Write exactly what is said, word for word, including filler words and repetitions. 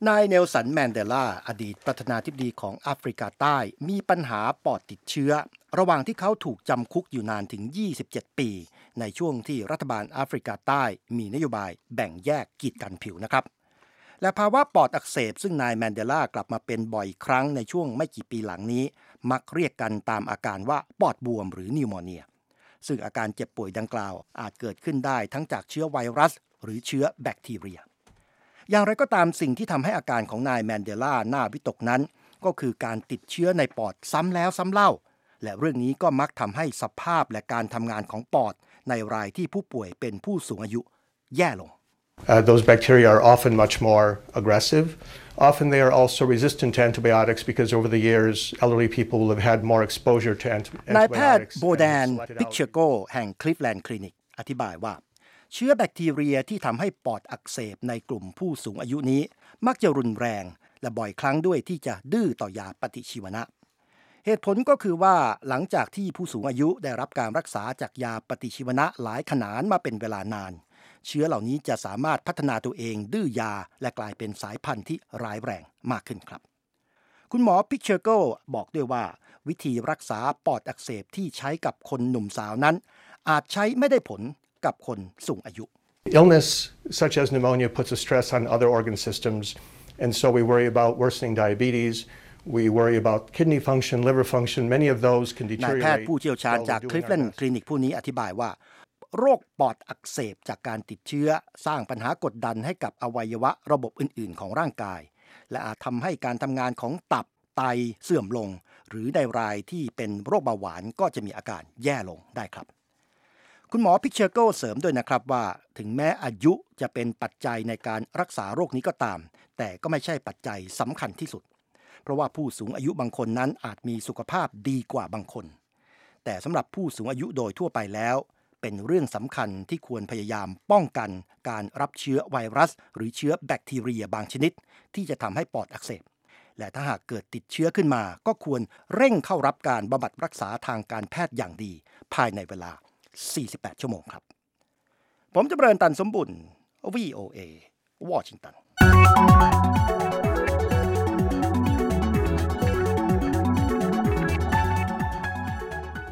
นายเนลสันแมนเดลาอดีตประธานาธิบดีของแอฟริกาใต้มีปัญหาปอดติดเชื้อระหว่างที่เขาถูกจำคุกอยู่นานถึงยี่สิบเจ็ดปีในช่วงที่รัฐบาลแอฟริกาใต้มีนโยบายแบ่งแยกกีดกันผิวนะครับและภาวะปอดอักเสบซึ่งนายแมนเดลากลับมาเป็นบ่อยครั้งในช่วงไม่กี่ปีหลังนี้มักเรียกกันตามอาการว่าปอดบวมหรือนิวโมเนียซึ่งอาการเจ็บป่วยดังกล่าวอาจเกิดขึ้นได้ทั้งจากเชื้อไวรัสหรือเชื้อแบคทีเรียอย่างไรก็ตามสิ่งที่ทำให้อาการของนายแมนเดลาน่าวิตกนั้นก็คือการติดเชื้อในปอดซ้ำแล้วซ้ำเล่าและเรื่องนี้ก็มักทำให้สภาพและการทำงานของปอดในรายที่ผู้ป่วยเป็นผู้สูงอายุแย่ลง Uh, those bacteria are often much more aggressive. Often they are also resistant to antibiotics because over the years, elderly people will have had more exposure to antibiotics. นายแพทย์โบแดนพิกเชโกแห่ง Cleveland Clinic อธิบายว่าเชื้อแบคทีเรียที่ทำให้ปอดอักเสบในกลุ่มผู้สูงอายุนี้มักจะรุนแรงและบ่อยครั้งด้วยที่จะดื้อต่อยาปฏิชีวนะเหตุผลก็คือว่าหลังจากที่ผู้สูงอายุได้รับการรักษาจากยาปฏิชีวนะหลายขนาดมาเป็นเวลานานเชื้อเหล่านี้จะสามารถพัฒนาตัวเองดื้อยาและกลายเป็นสายพันธุ์ที่ร้ายแรงมากขึ้นครับคุณหมอพิกเชอร์โกบอกด้วยว่าวิธีรักษาปอดอักเสบที่ใช้กับคนหนุ่มสาวนั้นอาจใช้ไม่ได้ผลกับคนสูงอายุ Illness such as pneumonia puts a stress on other organ systems and so we worry about worsening diabetes we worry about kidney function liver function many of those can deteriorate นายแพทย์ผู้เชี่ยวชาญจาก Cleveland Clinic ผู้นี้อธิบายว่าโรคปอดอักเสบจากการติดเชื้อสร้างปัญหากดดันให้กับอวัยวะระบบอื่นๆของร่างกายและอาจทำให้การทำงานของตับไตเสื่อมลงหรือในรายที่เป็นโรคเบาหวานก็จะมีอาการแย่ลงได้ครับคุณหมอพิกเชอร์โกเสริมด้วยนะครับว่าถึงแม้อายุจะเป็นปัจจัยในการรักษาโรคนี้ก็ตามแต่ก็ไม่ใช่ปัจจัยสำคัญที่สุดเพราะว่าผู้สูงอายุบางคนนั้นอาจมีสุขภาพดีกว่าบางคนแต่สำหรับผู้สูงอายุโดยทั่วไปแล้วเป็นเรื่องสำคัญที่ควรพยายามป้องกันการรับเชื้อไวรัสหรือเชื้อแบคทีเรียบางชนิดที่จะทำให้ปอดอักเสบและถ้าหากเกิดติดเชื้อขึ้นมาก็ควรเร่งเข้ารับการบำบัดรักษาทางการแพทย์อย่างดีภายในเวลาสี่สิบแปดชั่วโมงครับผมจำเริญตันสมบุญ วี โอ เอ วอชิงตัน